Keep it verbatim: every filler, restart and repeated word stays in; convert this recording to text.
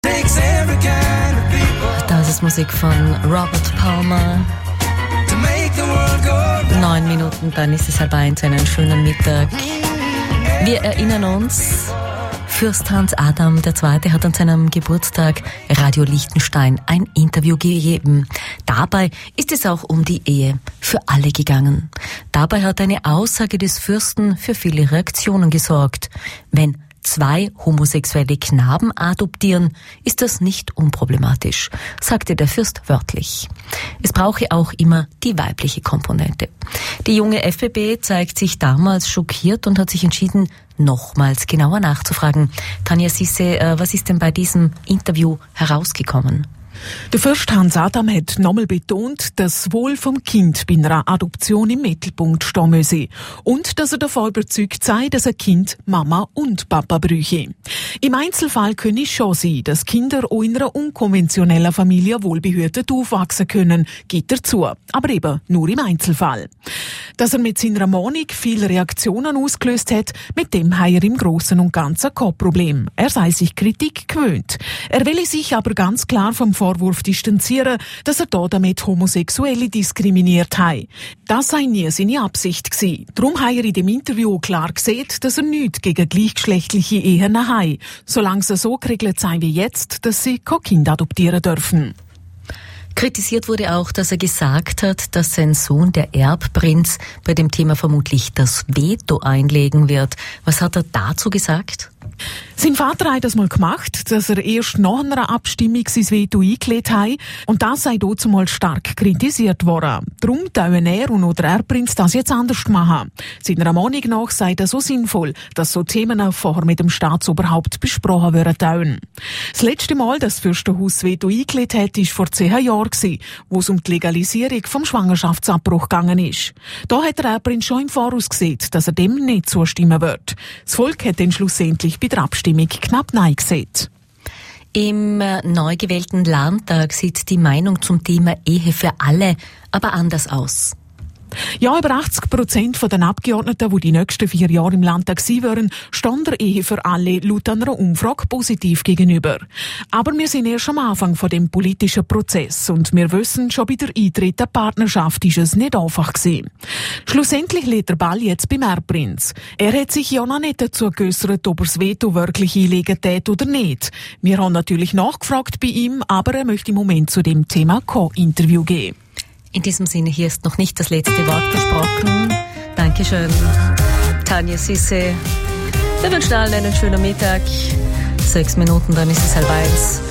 Das ist Musik von Robert Palmer. Neun Minuten, dann ist es halb eins, einen schönen Mittag. Wir erinnern uns, Fürst Hans Adam der Zweite hat an seinem Geburtstag Radio Liechtenstein ein Interview gegeben. Dabei ist es auch um die Ehe für alle gegangen. Dabei hat eine Aussage des Fürsten für viele Reaktionen gesorgt. Wenn zwei homosexuelle Knaben adoptieren, ist das nicht unproblematisch, sagte der Fürst wörtlich. Es brauche auch immer die weibliche Komponente. Die junge F B B zeigt sich damals schockiert und hat sich entschieden, nochmals genauer nachzufragen. Tanja Sisse, was ist denn bei diesem Interview herausgekommen? Der Fürst Hans Adam hat nochmal betont, dass das Wohl vom Kind bei einer Adoption im Mittelpunkt stehen müsse und dass er davon überzeugt sei, dass ein Kind Mama und Papa bräuche. Im Einzelfall könne es schon sein, dass Kinder auch in einer unkonventionellen Familie wohlbehütet aufwachsen können, gibt er zu, aber eben nur im Einzelfall. Dass er mit seiner Mahnung viele Reaktionen ausgelöst hat, mit dem hat er im Großen und Ganzen kein Problem. Er sei sich Kritik gewöhnt. Er will sich aber ganz klar vom Vorwurf distanzieren, dass er da damit Homosexuelle diskriminiert hat. Das sei nie seine Absicht gewesen. Darum hat er in dem Interview klar gesehen, dass er nichts gegen gleichgeschlechtliche Ehen hat, solange sie so geregelt sei wie jetzt, dass sie kein Kind adoptieren dürfen. Kritisiert wurde auch, dass er gesagt hat, dass sein Sohn, der Erbprinz, bei dem Thema vermutlich das Veto einlegen wird. Was hat er dazu gesagt? Sein Vater hat das mal gemacht, dass er erst nach einer Abstimmung sein Veto eingelegt hat und das sei dazu mal stark kritisiert worden. Darum tun er und auch der Erbprinz das jetzt anders machen. Seiner Meinung nach sei das so sinnvoll, dass so Themen vorher mit dem Staatsoberhaupt besprochen werden. Das letzte Mal, dass das Fürstenhaus das Veto eingelegt hat, war vor zehn Jahren, wo es um die Legalisierung vom Schwangerschaftsabbruch gegangen ist. Da hat der Erbprinz schon im Voraus gesehen, dass er dem nicht zustimmen wird. Das Volk hat dann schlussendlich bei der Abstimmung knapp Nein gesagt. Im neu gewählten Landtag sieht die Meinung zum Thema Ehe für alle aber anders aus. Ja, über achtzig Prozent von den Abgeordneten, die die nächsten vier Jahre im Landtag sein werden, stehen der Ehe für alle laut einer Umfrage positiv gegenüber. Aber wir sind erst am Anfang von dem politischen Prozess und wir wissen, schon bei der Eintritt der Partnerschaft ist es nicht einfach gewesen. Schlussendlich liegt der Ball jetzt beim Erbprinz. Er hat sich ja noch nicht dazu geäussert, ob er das Veto wirklich einlegen tät oder nicht. Wir haben natürlich nachgefragt bei ihm, aber er möchte im Moment zu dem Thema kein Interview geben. In diesem Sinne, hier ist noch nicht das letzte Wort gesprochen. Dankeschön, Tanja Sisse. Wir wünschen allen einen schönen Mittag. Sechs Minuten, dann ist es halb eins.